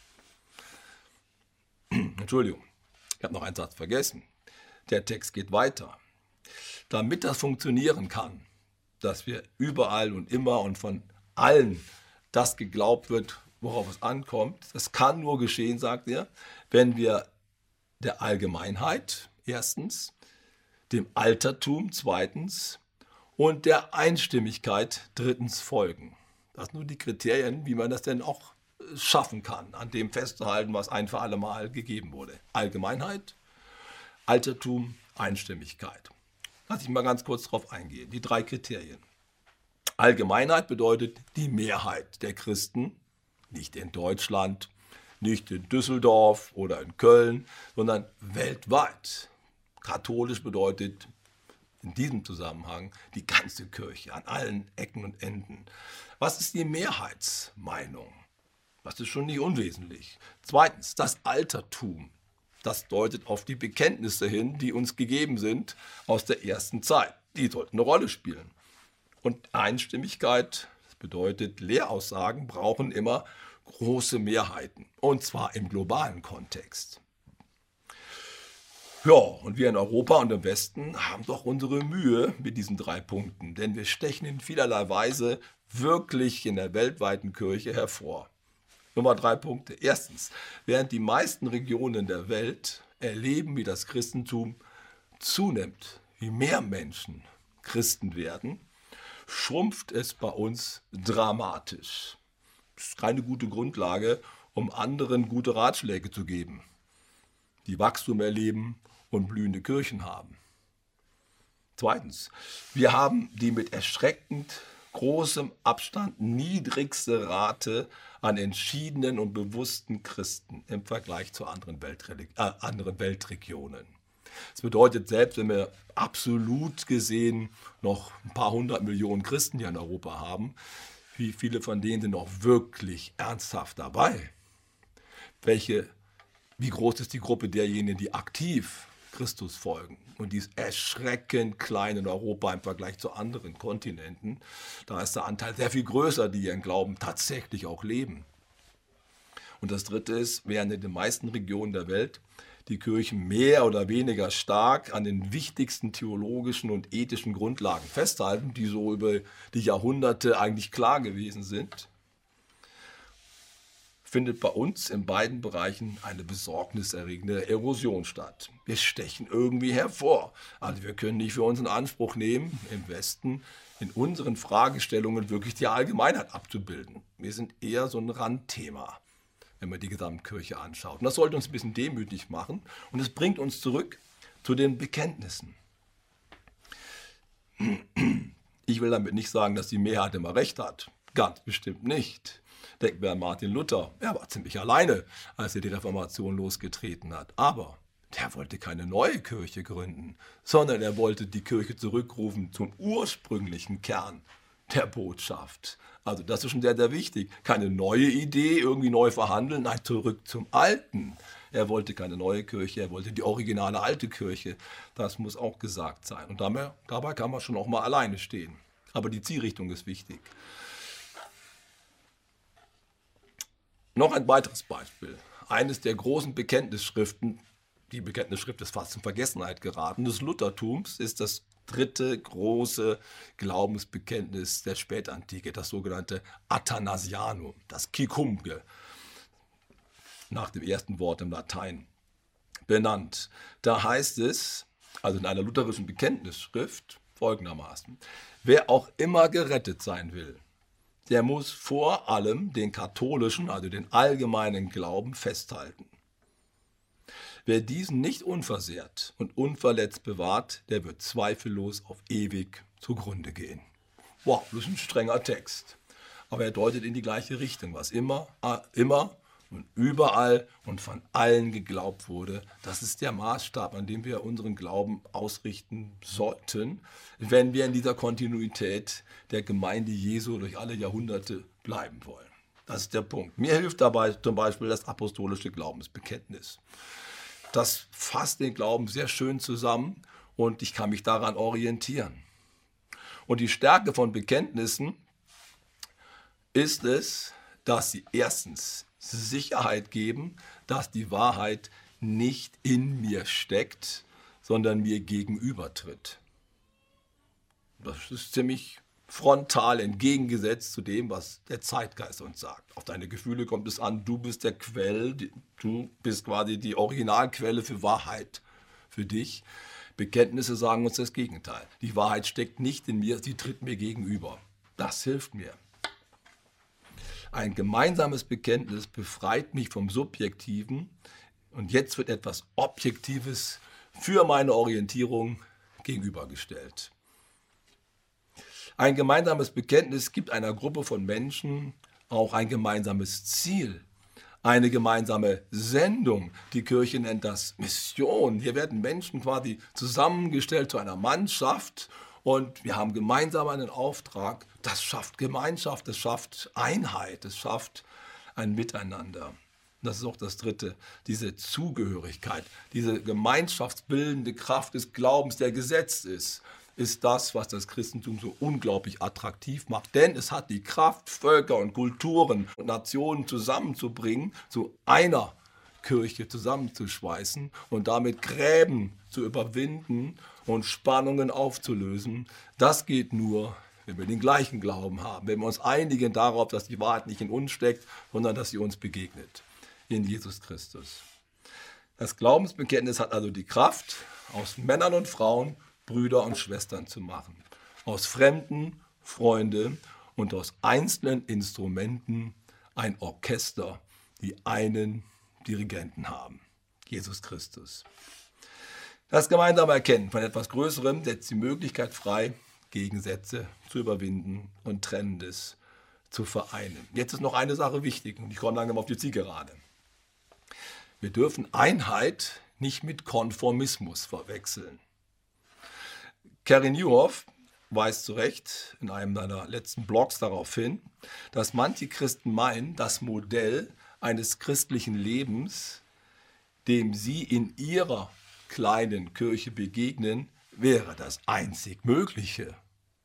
Entschuldigung, ich habe noch einen Satz vergessen. Der Text geht weiter. Damit das funktionieren kann, dass wir überall und immer und von allen das geglaubt wird, worauf es ankommt, das kann nur geschehen, sagt er, wenn wir der Allgemeinheit erstens, dem Altertum zweitens und der Einstimmigkeit drittens folgen. Das sind nur die Kriterien, wie man das denn auch schaffen kann, an dem festzuhalten, was ein für alle Mal gegeben wurde. Allgemeinheit, Altertum, Einstimmigkeit. Lass ich mal ganz kurz darauf eingehen. Die 3 Kriterien. Allgemeinheit bedeutet die Mehrheit der Christen, nicht in Deutschland, nicht in Düsseldorf oder in Köln, sondern weltweit. Katholisch bedeutet in diesem Zusammenhang die ganze Kirche an allen Ecken und Enden. Was ist die Mehrheitsmeinung? Das ist schon nicht unwesentlich. Zweitens, das Altertum. Das deutet auf die Bekenntnisse hin, die uns gegeben sind aus der ersten Zeit. Die sollten eine Rolle spielen. Und Einstimmigkeit, das bedeutet, Lehraussagen brauchen immer große Mehrheiten. Und zwar im globalen Kontext. Ja, und wir in Europa und im Westen haben doch unsere Mühe mit diesen 3 Punkten, denn wir stechen in vielerlei Weise wirklich in der weltweiten Kirche hervor. Nummer 3 Punkte. Erstens, während die meisten Regionen der Welt erleben, wie das Christentum zunimmt, wie mehr Menschen Christen werden, schrumpft es bei uns dramatisch. Das ist keine gute Grundlage, um anderen gute Ratschläge zu geben, die Wachstum erleben und blühende Kirchen haben. Zweitens, wir haben die mit erschreckend großem Abstand niedrigste Rate an entschiedenen und bewussten Christen im Vergleich zu anderen Weltregionen. Das bedeutet, selbst wenn wir absolut gesehen noch ein paar 100 Millionen Christen hier in Europa haben, wie viele von denen sind noch wirklich ernsthaft dabei? Wie groß ist die Gruppe derjenigen, die aktiv Christus folgen? Und die ist erschreckend klein in Europa im Vergleich zu anderen Kontinenten. Da ist der Anteil sehr viel größer, die ihren Glauben tatsächlich auch leben. Und das Dritte ist, während in den meisten Regionen der Welt die Kirchen mehr oder weniger stark an den wichtigsten theologischen und ethischen Grundlagen festhalten, die so über die Jahrhunderte eigentlich klar gewesen sind, findet bei uns in beiden Bereichen eine besorgniserregende Erosion statt. Wir stechen irgendwie hervor. Also wir können nicht für uns in Anspruch nehmen, im Westen in unseren Fragestellungen wirklich die Allgemeinheit abzubilden. Wir sind eher so ein Randthema, wenn man die Gesamtkirche anschaut. Und das sollte uns ein bisschen demütig machen. Und es bringt uns zurück zu den Bekenntnissen. Ich will damit nicht sagen, dass die Mehrheit immer recht hat. Ganz bestimmt nicht. Denken wir an Martin Luther. Er war ziemlich alleine, als er die Reformation losgetreten hat. Aber der wollte keine neue Kirche gründen, sondern er wollte die Kirche zurückrufen zum ursprünglichen Kern der Botschaft. Also das ist schon sehr, sehr wichtig. Keine neue Idee, irgendwie neu verhandeln, nein, zurück zum Alten. Er wollte keine neue Kirche, er wollte die originale alte Kirche. Das muss auch gesagt sein. Und dabei kann man schon auch mal alleine stehen. Aber die Zielrichtung ist wichtig. Noch ein weiteres Beispiel. Eines der großen Bekenntnisschriften, die Bekenntnisschrift ist fast in Vergessenheit geraten, des Luthertums, ist das 3. große Glaubensbekenntnis der Spätantike, das sogenannte Athanasianum, das Kikumge, nach dem ersten Wort im Latein benannt. Da heißt es, also in einer lutherischen Bekenntnisschrift, folgendermaßen: Wer auch immer gerettet sein will, der muss vor allem den katholischen, also den allgemeinen Glauben festhalten. Wer diesen nicht unversehrt und unverletzt bewahrt, der wird zweifellos auf ewig zugrunde gehen. Wow, das ist ein strenger Text. Aber er deutet in die gleiche Richtung, was immer und überall und von allen geglaubt wurde. Das ist der Maßstab, an dem wir unseren Glauben ausrichten sollten, wenn wir in dieser Kontinuität der Gemeinde Jesu durch alle Jahrhunderte bleiben wollen. Das ist der Punkt. Mir hilft dabei zum Beispiel das apostolische Glaubensbekenntnis. Das fasst den Glauben sehr schön zusammen und ich kann mich daran orientieren. Und die Stärke von Bekenntnissen ist es, dass sie erstens Sicherheit geben, dass die Wahrheit nicht in mir steckt, sondern mir gegenübertritt. Das ist ziemlich frontal entgegengesetzt zu dem, was der Zeitgeist uns sagt. Auf deine Gefühle kommt es an, du bist der Quell, du bist quasi die Originalquelle für Wahrheit für dich. Bekenntnisse sagen uns das Gegenteil. Die Wahrheit steckt nicht in mir, sie tritt mir gegenüber. Das hilft mir. Ein gemeinsames Bekenntnis befreit mich vom Subjektiven und jetzt wird etwas Objektives für meine Orientierung gegenübergestellt. Ein gemeinsames Bekenntnis gibt einer Gruppe von Menschen auch ein gemeinsames Ziel, eine gemeinsame Sendung. Die Kirche nennt das Mission. Hier werden Menschen quasi zusammengestellt zu einer Mannschaft und wir haben gemeinsam einen Auftrag. Das schafft Gemeinschaft, das schafft Einheit, das schafft ein Miteinander. Das ist auch das Dritte, diese Zugehörigkeit, diese gemeinschaftsbildende Kraft des Glaubens, der gesetzt ist das, was das Christentum so unglaublich attraktiv macht. Denn es hat die Kraft, Völker und Kulturen und Nationen zusammenzubringen, zu einer Kirche zusammenzuschweißen und damit Gräben zu überwinden und Spannungen aufzulösen. Das geht nur, wenn wir den gleichen Glauben haben, wenn wir uns einigen darauf, dass die Wahrheit nicht in uns steckt, sondern dass sie uns begegnet, in Jesus Christus. Das Glaubensbekenntnis hat also die Kraft, aus Männern und Frauen Brüder und Schwestern zu machen, aus Fremden Freunde und aus einzelnen Instrumenten ein Orchester, die einen Dirigenten haben, Jesus Christus. Das gemeinsame Erkennen von etwas Größerem setzt die Möglichkeit frei, Gegensätze zu überwinden und Trennendes zu vereinen. Jetzt ist noch eine Sache wichtig und ich komme langsam auf die Zielgerade. Wir dürfen Einheit nicht mit Konformismus verwechseln. Carey Nieuwhof weist zu Recht in einem seiner letzten Blogs darauf hin, dass manche Christen meinen, das Modell eines christlichen Lebens, dem sie in ihrer kleinen Kirche begegnen, wäre das einzig Mögliche.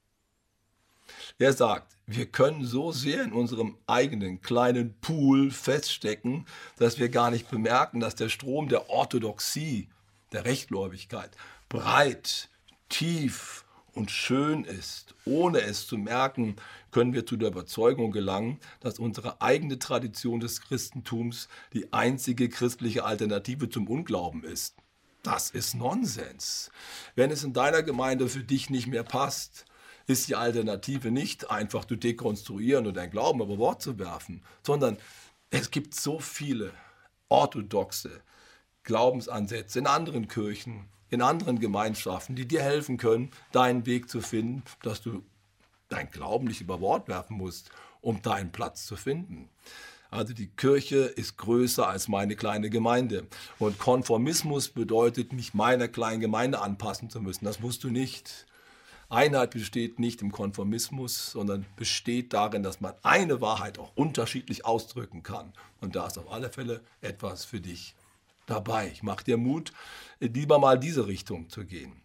Er sagt, wir können so sehr in unserem eigenen kleinen Pool feststecken, dass wir gar nicht bemerken, dass der Strom der Orthodoxie, der Rechtgläubigkeit, breit, tief und schön ist. Ohne es zu merken, können wir zu der Überzeugung gelangen, dass unsere eigene Tradition des Christentums die einzige christliche Alternative zum Unglauben ist. Das ist Nonsens. Wenn es in deiner Gemeinde für dich nicht mehr passt, ist die Alternative nicht einfach zu dekonstruieren und dein Glauben über Bord zu werfen, sondern es gibt so viele orthodoxe Glaubensansätze in anderen Kirchen, in anderen Gemeinschaften, die dir helfen können, deinen Weg zu finden, dass du dein Glauben nicht über Bord werfen musst, um deinen Platz zu finden. Also die Kirche ist größer als meine kleine Gemeinde. Und Konformismus bedeutet, mich meiner kleinen Gemeinde anpassen zu müssen. Das musst du nicht. Einheit besteht nicht im Konformismus, sondern besteht darin, dass man eine Wahrheit auch unterschiedlich ausdrücken kann. Und da ist auf alle Fälle etwas für dich dabei. Ich mache dir Mut, lieber mal diese Richtung zu gehen.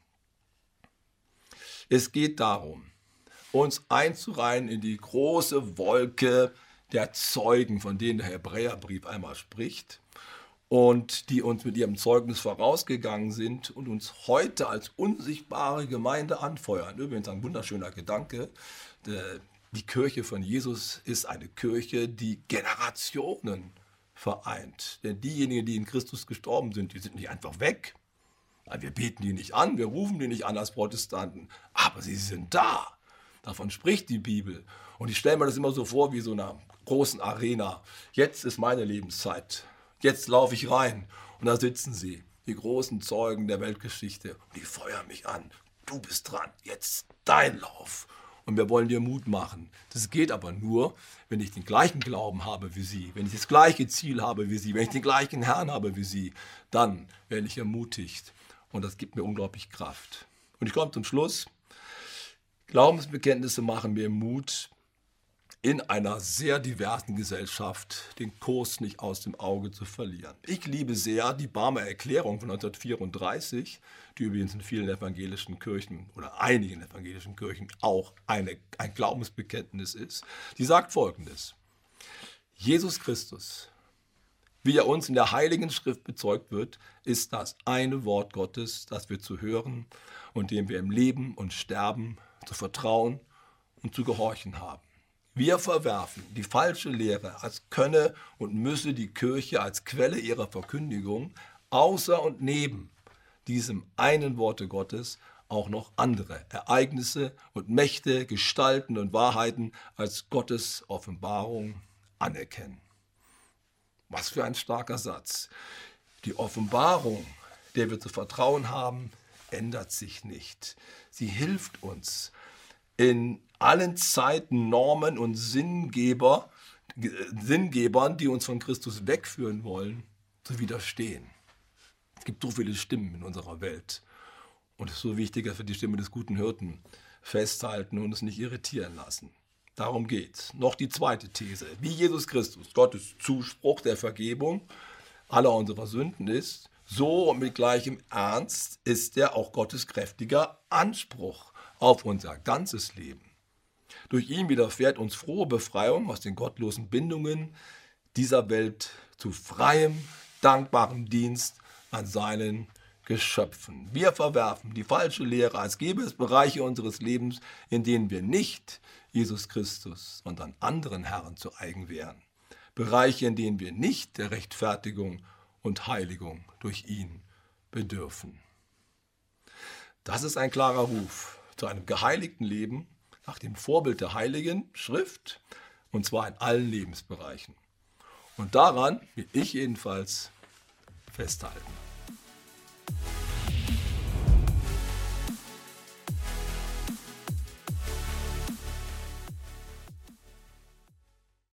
Es geht darum, uns einzureihen in die große Wolke der Zeugen, von denen der Hebräerbrief einmal spricht und die uns mit ihrem Zeugnis vorausgegangen sind und uns heute als unsichtbare Gemeinde anfeuern. Übrigens ein wunderschöner Gedanke. Die Kirche von Jesus ist eine Kirche, die Generationen vereint. Denn diejenigen, die in Christus gestorben sind, die sind nicht einfach weg. Wir beten die nicht an, wir rufen die nicht an als Protestanten, aber sie sind da. Davon spricht die Bibel. Und ich stelle mir das immer so vor wie so einer großen Arena. Jetzt ist meine Lebenszeit. Jetzt laufe ich rein und da sitzen sie, die großen Zeugen der Weltgeschichte. Und die feuern mich an. Du bist dran, jetzt dein Lauf. Und wir wollen dir Mut machen. Das geht aber nur, wenn ich den gleichen Glauben habe wie sie, wenn ich das gleiche Ziel habe wie sie, wenn ich den gleichen Herrn habe wie sie. Dann werde ich ermutigt. Und das gibt mir unglaublich Kraft. Und ich komme zum Schluss. Glaubensbekenntnisse machen mir Mut, in einer sehr diversen Gesellschaft den Kurs nicht aus dem Auge zu verlieren. Ich liebe sehr die Barmer Erklärung von 1934, die übrigens in vielen evangelischen Kirchen oder einigen evangelischen Kirchen auch ein Glaubensbekenntnis ist. Die sagt Folgendes: Jesus Christus, wie er uns in der Heiligen Schrift bezeugt wird, ist das eine Wort Gottes, das wir zu hören und dem wir im Leben und Sterben zu vertrauen und zu gehorchen haben. Wir verwerfen die falsche Lehre, als könne und müsse die Kirche als Quelle ihrer Verkündigung außer und neben diesem einen Worte Gottes auch noch andere Ereignisse und Mächte, Gestalten und Wahrheiten als Gottes Offenbarung anerkennen. Was für ein starker Satz. Die Offenbarung, der wir zu vertrauen haben, ändert sich nicht. Sie hilft uns, in allen Zeiten Normen und Sinngebern, die uns von Christus wegführen wollen, zu widerstehen. Es gibt so viele Stimmen in unserer Welt. Und es ist so wichtig, dass wir die Stimme des guten Hirten festhalten und uns nicht irritieren lassen. Darum geht's. Noch die zweite These. Wie Jesus Christus Gottes Zuspruch der Vergebung aller unserer Sünden ist, so und mit gleichem Ernst ist er auch Gottes kräftiger Anspruch auf unser ganzes Leben. Durch ihn widerfährt uns frohe Befreiung aus den gottlosen Bindungen dieser Welt zu freiem, dankbarem Dienst an seinen Geschöpfen. Wir verwerfen die falsche Lehre, als gäbe es Bereiche unseres Lebens, in denen wir nicht Jesus Christus, sondern anderen Herren zu eigen wären. Bereiche, in denen wir nicht der Rechtfertigung und Heiligung durch ihn bedürfen. Das ist ein klarer Ruf zu einem geheiligten Leben nach dem Vorbild der Heiligen Schrift, und zwar in allen Lebensbereichen. Und daran will ich jedenfalls festhalten.